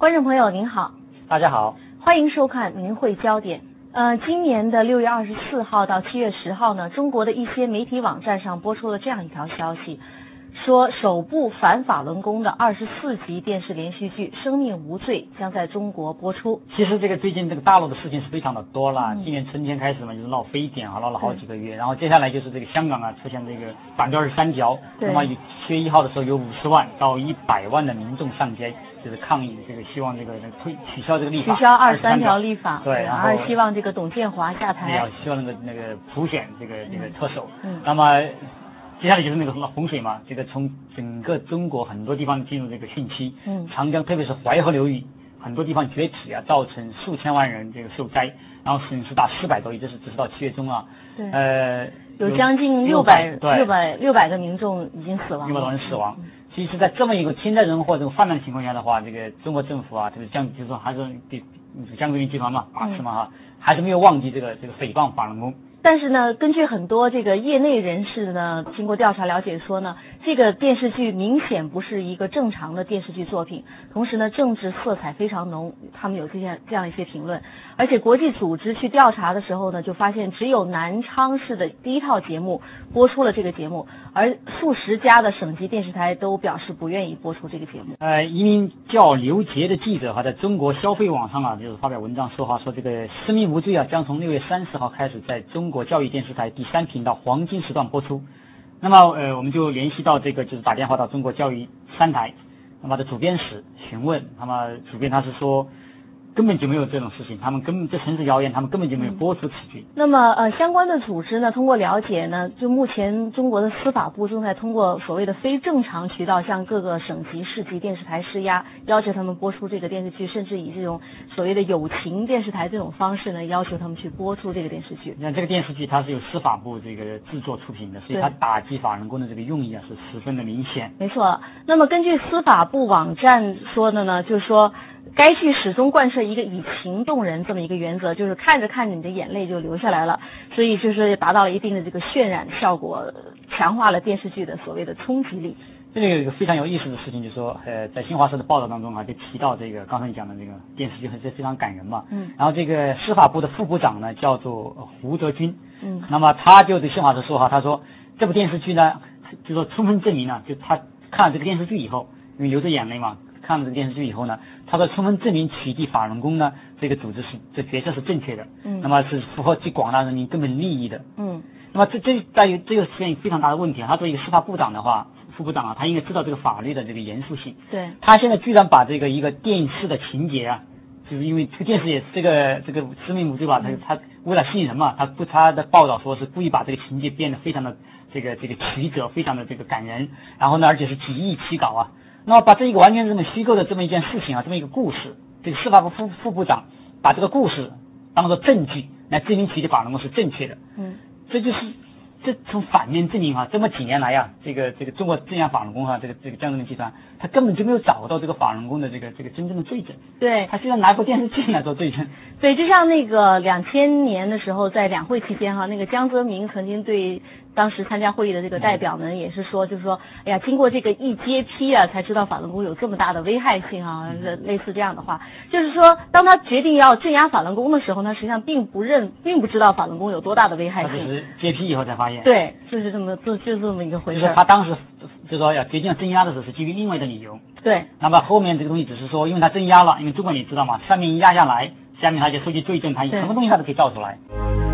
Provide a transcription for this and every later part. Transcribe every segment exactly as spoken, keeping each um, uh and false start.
观众朋友您好， 大家好， 欢迎收看明慧焦点。呃，今年的六月二十四号到七月十号呢，中国的一些媒体网站上播出了这样一条消息，说首部反法轮功的二十四集电视连续剧《生命无罪》将在中国播出。 其实这个最近这个大陆的事情是非常的多了， 嗯、 今年春天开始嘛，就是闹非典啊，闹了好几个月，然后接下来就是这个香港啊出现这个反对二十三条，那么七月一号的时候有五十万到一百万的民众上街，就是抗议这个希望这个推取消这个立法， 取消二十三条立法， 对，然后而希望这个董建华下台， 要希望那个那个普选这个这个特首， 嗯， 那么接下来就是那个洪水嘛，这个从整个中国很多地方进入这个汛期， 嗯， 长江特别是淮河流域很多地方决堤啊，造成数千万人这个受灾，然后损失达四百多亿，这是只是到七月中啊， 对， 呃， 有将近六百六百六百个民众已经死亡， 六百多人死亡。嗯、其实，在这么一个天灾人祸这种泛滥情况下的话，这个中国政府啊，就是江就是说还是对江泽民集团嘛，把持嘛哈，还是没有忘记这个这个诽谤法轮功。 但是呢，根据很多这个业内人士呢，经过调查了解说呢，这个电视剧明显不是一个正常的电视剧作品，同时呢，政治色彩非常浓，他们有这样这样一些评论。而且国际组织去调查的时候呢，就发现只有南昌市的第一套节目播出了这个节目，而数十家的省级电视台都表示不愿意播出这个节目。 呃，一名叫刘杰的记者哈，在中国消费网上啊，就是发表文章说哈，说这个《生命无罪》啊，将从六月三十号开始在中国教育电视台第三频道黄金时段播出。那么呃，我们就联系到这个，就是打电话到中国教育三台，那么的主编室询问，那么主编他是说根本就没有这种事情，他们根本这纯是谣言，他们根本就没有播出此剧。 嗯、那么呃，相关的组织呢，通过了解呢，就目前中国的司法部正在通过所谓的非正常渠道向各个省级市级电视台施压，要求他们播出这个电视剧，甚至以这种所谓的友情电视台这种方式呢，要求他们去播出这个电视剧。 那这个电视剧它是由司法部这个制作出品的，所以它打击法轮功的这个用意啊是十分的明显。 没错。那么根据司法部网站说的呢，就是说该剧始终贯彻一个以情动人这么一个原则，就是看着看着你的眼泪就流下来了，所以就是达到了一定的这个渲染效果，强化了电视剧的所谓的冲击力。 这里有一个非常有意思的事情，就是说，呃，在新华社的报道当中啊，就提到这个刚才你讲的这个电视剧还是非常感人嘛。 嗯。 然后这个司法部的副部长呢叫做胡德军。 嗯。 那么他就对新华社说哈，他说这部电视剧呢，就说充分证明了，就他看了这个电视剧以后，因为流着眼泪嘛。看了这个电视剧以后呢，他说充分证明取缔法轮功呢这个组织是这决策是正确的， 嗯， 那么是符合其广大人民根本利益的， 嗯， 那么这这在于这个出现非常大的问题啊，他作为一个司法部长的话，副部长啊，他应该知道这个法律的这个严肃性， 对， 他现在居然把这个一个电视的情节啊，就是因为这个电视也是这个这个生命无罪吧，他他为了吸引人嘛，他不他的报道说是故意把这个情节变得非常的这个这个曲折，非常的这个感人，然后呢，而且是几亿起稿啊。那么把这一个完全这么虚构的这么一件事情啊，这么一个故事，这个司法部副副部长把这个故事当作证据来证明取缔法轮功是正确的， 嗯， 这就是这从反面证明啊，这么几年来啊，这个这个中国镇压法轮功啊，这个这个江泽民集团，他根本就没有找到这个法轮功的这个这个真正的罪证， 对， 他居然拿部电视剧来做罪证。 对，就像那个两千年的时候，在两会期间哈，那个江泽民曾经对当时参加会议的这个代表们也是说，就是说，哎呀，经过这个一揭批啊，才知道法轮功有这么大的危害性啊，类似这样的话，就是说，当他决定要镇压法轮功的时候呢，实际上并不认，并不知道法轮功有多大的危害性。 他只是揭批以后才发现。 对，就是这么，就就是这么一个回事。 就是他当时就说要决定要镇压的时候，是基于另外的理由。 对。 那么后面这个东西只是说，因为他镇压了，因为中国你知道嘛，上面一压下来，下面他就收集罪证，他什么东西他都可以造出来。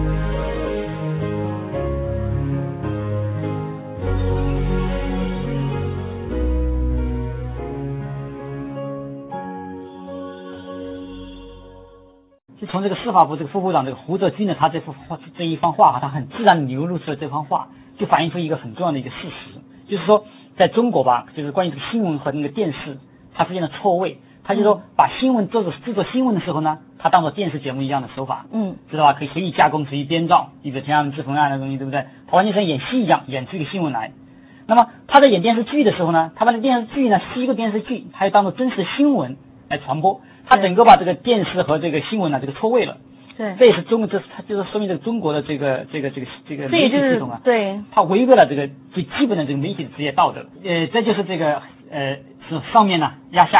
就从这个司法部这个副部长这个胡德军的他这幅话这一番话哈，他很自然流露出了这番话，就反映出一个很重要的一个事实，就是说在中国吧，就是关于这个新闻和那个电视它之间的错位，他就说把新闻做制作新闻的时候呢，他当做电视节目一样的手法， 嗯， 知道吧？可以随意加工、随意编造，你比如天安门之风案的东西，对不对？他完全像演戏一样演出一个新闻来。那么他在演电视剧的时候呢，他把这电视剧呢是一个电视剧，他又当做真实的新闻来传播。他整个把这个电视和这个新闻呢，这个错位了。 对， 这也是中国，这它就是说明这个中国的这个这个这个这个媒体系统啊， 对， 它违背了这个最基本的这个媒体的职业道德。呃，这就是这个呃是上面呢压下面，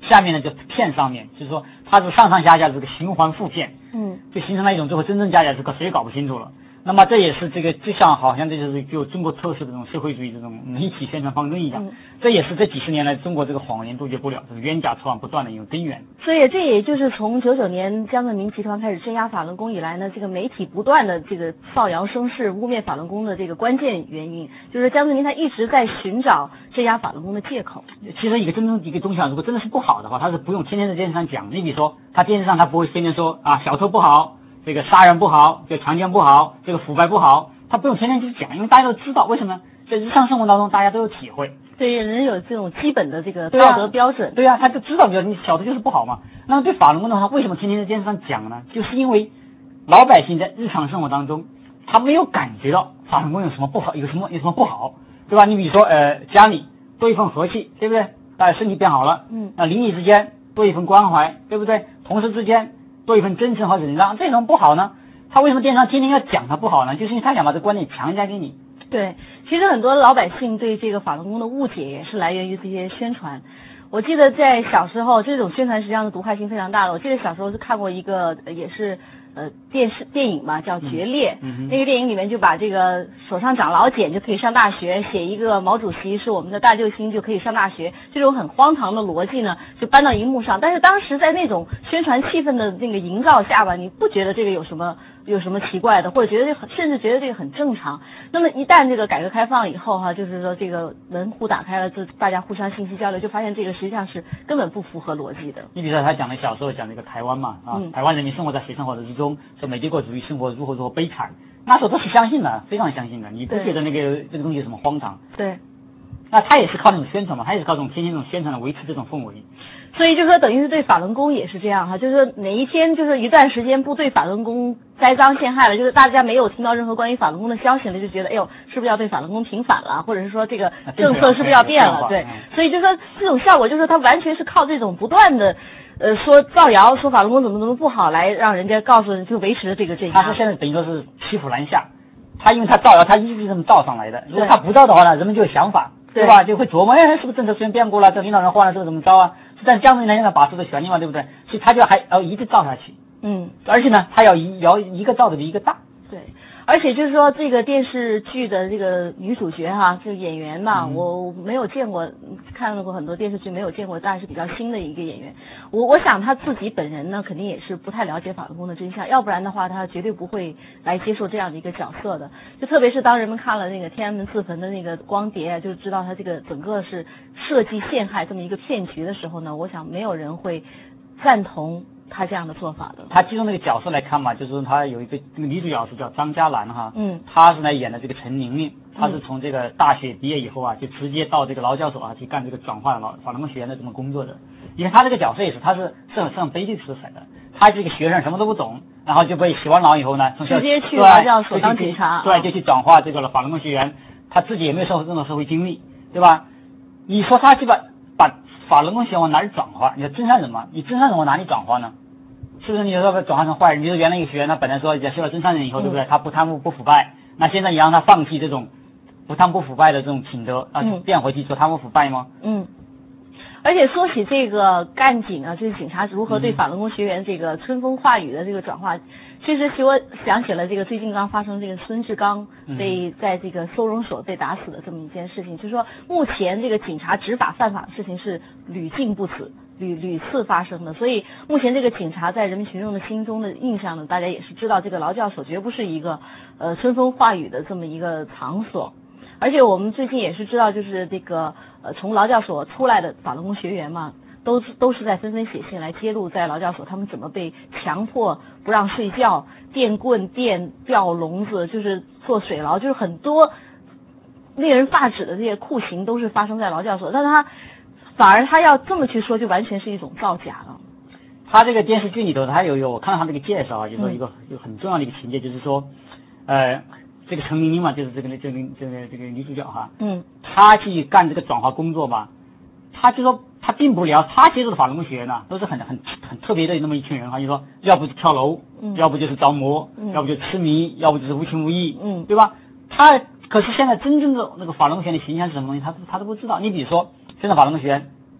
下面呢就骗上面，就是说它是上上下下这个循环复骗， 嗯， 就形成了一种最后真真假假，这个谁也搞不清楚了。那么这也是这个就像好像这就是具有中国特色的这种社会主义这种媒体宣传方针一样， 嗯， 这也是这几十年来中国这个谎言杜绝不了、这个冤假错案不断的一个根源。 所以这也就是从九九年江泽民集团开始镇压法轮功以来呢，这个媒体不断的这个造谣生事、污蔑法轮功的这个关键原因，就是江泽民他一直在寻找镇压法轮功的借口。 其实一个真正一个东西啊，如果真的是不好的话，他是不用天天在电视上讲。你比如说，他电视上他不会天天说啊小偷不好，这个杀人不好，这个强奸不好，这个腐败不好。他不用天天去讲，因为大家都知道。为什么？在日常生活当中，大家都有体会。 对，人有这种基本的这个道德标准。 对呀、啊，他就知道，你小的就是不好嘛。那么对法轮功的话，为什么天天在电视上讲呢？就是因为老百姓在日常生活当中，他没有感觉到法轮功有什么不好，有什么有什么不好，对吧？你比如说，呃，家里多一份和气，对不对？大家身体变好了， 嗯， 那邻里之间多一份关怀，对不对？同事之间多一份真诚和忍让，这种不好呢？他为什么电视上天天要讲他不好呢？就是因为他想把这个观点强加给你。 对，其实很多老百姓对这个法轮功的误解也是来源于这些宣传。我记得在小时候，这种宣传实际上是毒害性非常大的。我记得小时候是看过一个，也是呃电视电影嘛，叫《决裂》。 嗯嗯、 那个电影里面就把这个手上长老茧就可以上大学，写一个毛主席是我们的大救星就可以上大学，这种很荒唐的逻辑呢，就搬到荧幕上。但是当时在那种宣传气氛的那个营造下吧，你不觉得这个有什么？有什么奇怪的，或者觉得这很，甚至觉得这个很正常。那么一旦这个改革开放以后哈，就是说这个门户打开了，就大家互相信息交流，就发现这个实际上是根本不符合逻辑的。 你比如说他讲的小时候讲这个台湾嘛，啊， 嗯、 台湾人民生活在水深火热之中，说美帝国主义生活如何如何悲惨，那时候都是相信的，非常相信的，你不觉得那个这个东西有什么荒唐？ 对。 那他也是靠那种宣传嘛，他也是靠这种天天这种宣传来维持这种氛围。 所以就说等于是对法轮功也是这样哈，就是说哪一天就是一段时间不对法轮功栽赃陷害了，就是大家没有听到任何关于法轮功的消息了，就觉得哎呦是不是要对法轮功平反了，或者是说这个政策是不是要变了？对，所以就说这种效果就是它完全是靠这种不断的呃说造谣说法轮功怎么怎么不好来让人家告诉人就维持了这个镇压。 他是现在等于说是骑虎难下，他因为他造谣他一直这么造上来的，如果他不造的话呢，人们就有想法。对吧？就会琢磨，哎，是不是政策虽然变过了，这领导人换了，这个怎么着啊？是在江泽民现在把持的权力嘛，对不对？所以他就还要一直造下去。 嗯， 而且呢，他要一要一个造的比一个大。 对，而且就是说这个电视剧的这个女主角哈，这个演员嘛， 嗯、 我没有见过，看过很多电视剧，没有见过，当然是比较新的一个演员。我我想他自己本人呢，肯定也是不太了解法轮功的真相，要不然的话，他绝对不会来接受这样的一个角色的。就特别是当人们看了那个天安门自焚的那个光碟，就知道他这个整个是设计陷害这么一个骗局的时候呢，我想没有人会赞同他这样的做法的。 他其中那个角色来看嘛，就是他有一个那个女主角是叫张嘉兰哈， 嗯， 她是来演的这个陈玲玲，她是从这个大学毕业以后啊，就直接到这个劳教所啊去干这个转化劳法轮功学员的这么工作的。因为他这个角色也是，他是是很是很悲剧色彩的。他这个学生什么都不懂，然后就被洗完脑以后呢，从直接去劳教所当警察， 对，就去转化这个法轮功学员，他自己也没有受任何社会经历，对吧？你说他去把把法轮功学员往哪里转化？你说真善人嘛？你真善人往哪里转化呢？是不是你说转化成坏人？比如说原来一个学员，他本来说修了真善人以后，对不对？他不贪污不腐败，那现在你让他放弃这种不贪不腐败的这种品德啊，变回去做贪污腐败吗？ 嗯。而且说起这个干警啊，这个警察如何对法轮功学员这个春风化雨的这个转化，其实使我想起了这个最近刚发生这个孙志刚被在这个收容所被打死的这么一件事情，就是说目前这个警察执法犯法的事情是屡禁不止。屡屡次发生的，所以目前这个警察在人民群众的心中的印象呢，大家也是知道，这个劳教所绝不是一个呃春风化雨的这么一个场所。而且我们最近也是知道，就是这个呃从劳教所出来的法轮功学员嘛，都都是在纷纷写信来揭露在劳教所他们怎么被强迫不让睡觉、电棍、电吊笼子，就是做水牢，就是很多令人发指的这些酷刑都是发生在劳教所，但是他反而他要这么去说，就完全是一种造假了。 他这个电视剧里头，他有有我看到他这个介绍啊，就是说一个有很重要的一个情节，就是说，呃，这个陈玲玲嘛，就是这个这个这个这个女主角哈， 嗯， 她去干这个转化工作吧，她就说她并不了，她接触的法轮功学员呢，都是很很很特别的那么一群人哈，就说要不就跳楼， 嗯， 要不就是着魔， 嗯， 要不就痴迷，要不就是无情无义， 嗯， 对吧？他可是现在真正的那个法轮功学员的形象是什么东西，他他都不知道。你比如说，现在法轮功学员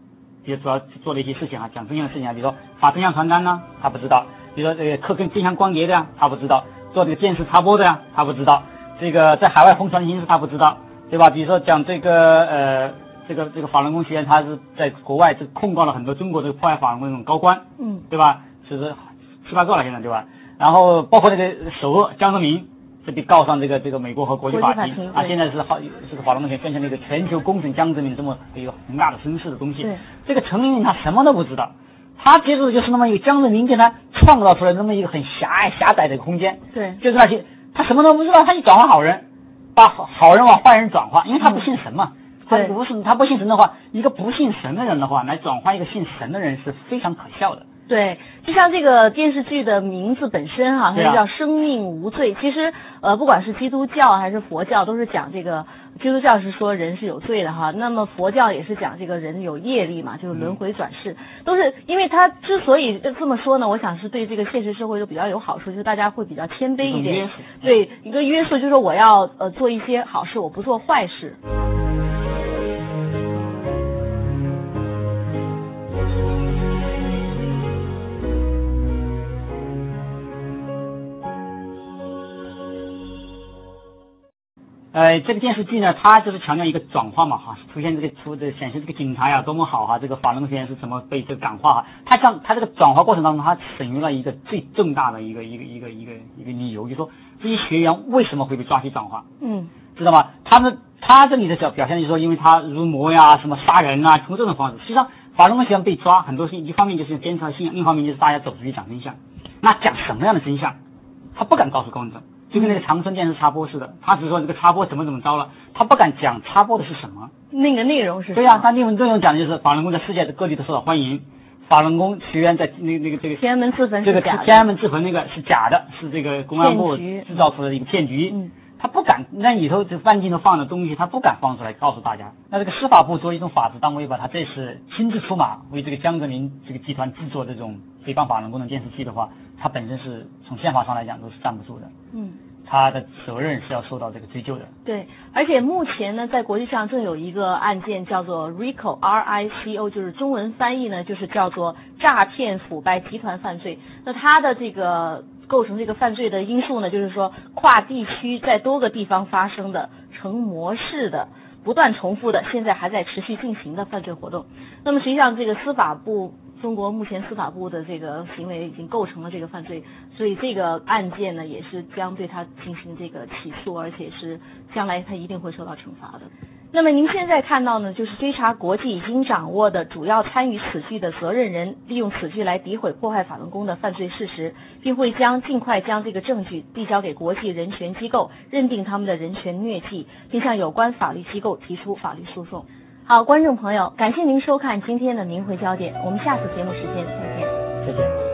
比如主要做的一些事情啊，讲真相的事情啊，比如说发真相传单呢，他不知道；比如说这个刻跟真相光碟的呀，他不知道；做这个电视插播的呀，他不知道；这个在海外疯传的形式他不知道，对吧？比如说讲这个呃这个这个法轮功学员，他是在国外这控告了很多中国这个破坏法轮功这种高官， 嗯， 对吧？就是七八个了现在，对吧？然后包括这个首恶江泽民。这被告上这个这个美国和国际法庭， 法庭啊，现在是好这个法轮功学变成了一个全球公审江泽民这么一个宏大的声势的东西。 对， 这个陈明他什么都不知道，他接触的就是那么一个江泽民给他创造出来那么一个很狭隘狭窄的空间。 对， 就是那些他什么都不知道，他一转化好人，把好人往坏人转化，因为他不信神嘛。嗯、他不信他不信神的话，一个不信神的人的话来转化一个信神的人是非常可笑的。 对，就像这个电视剧的名字本身哈、啊，它就叫生命无罪。 啊、 其实呃，不管是基督教还是佛教，都是讲这个。基督教是说人是有罪的哈，那么佛教也是讲这个人有业力嘛，就是轮回转世，嗯、都是因为他之所以这么说呢，我想是对这个现实社会都比较有好处，就是大家会比较谦卑一点，对一个约束，就是说我要呃做一些好事，我不做坏事。 呃，这个电视剧呢，它就是强调一个转化嘛，哈，出现这个出的显示这个警察呀多么好哈，这个法轮功学员是怎么被这个感化哈，它像它这个转化过程当中，它省略了一个最重大的一个一个一个一个一个理由，就是说这些学员为什么会被抓去转化， 嗯， 知道吗？他们他这里的表表现就是说，因为他入魔呀，什么杀人啊，通过这种方式，实际上法轮功学员被抓，很多是一方面就是坚持信仰，另一方面就是大家走出去讲真相，那讲什么样的真相，他不敢告诉公众。就跟那个长春电视插播似的，他只是说这个插播怎么怎么着了，他不敢讲插播的是什么， 那个内容是什么？ 对呀、啊，他内容内容讲的就是法轮功在世界各地都受到欢迎，法轮功学员在那那个这个天安门自焚这个是假的， 天安门自焚那个是假的，是这个公安部制造出来的一个骗局。 嗯， 他不敢，那里头这万镜头放的东西，他不敢放出来告诉大家。那这个司法部作为一种法治单位吧，他这次亲自出马为这个江泽民这个集团制作这种诽谤法轮功的电视剧的话，他本身是从宪法上来讲都是站不住的。 嗯。 他的责任是要受到这个追究的。 对，而且目前呢，在国际上正有一个案件叫做 RICO R I C O， 就是中文翻译呢，就是叫做诈骗腐败集团犯罪。那它的这个构成这个犯罪的因素呢，就是说跨地区在多个地方发生的成模式的。不断重复的，现在还在持续进行的犯罪活动。那么实际上，这个司法部，中国目前司法部的这个行为已经构成了这个犯罪，所以这个案件呢，也是将对他进行这个起诉，而且是将来他一定会受到惩罚的。那么您现在看到呢，就是追查国际已经掌握的主要参与此剧的责任人，利用此剧来诋毁破坏法轮功的犯罪事实，并会将尽快将这个证据递交给国际人权机构，认定他们的人权虐迹，并向有关法律机构提出法律诉讼。好，观众朋友，感谢您收看今天的明慧焦点，我们下次节目时间再见。 再见。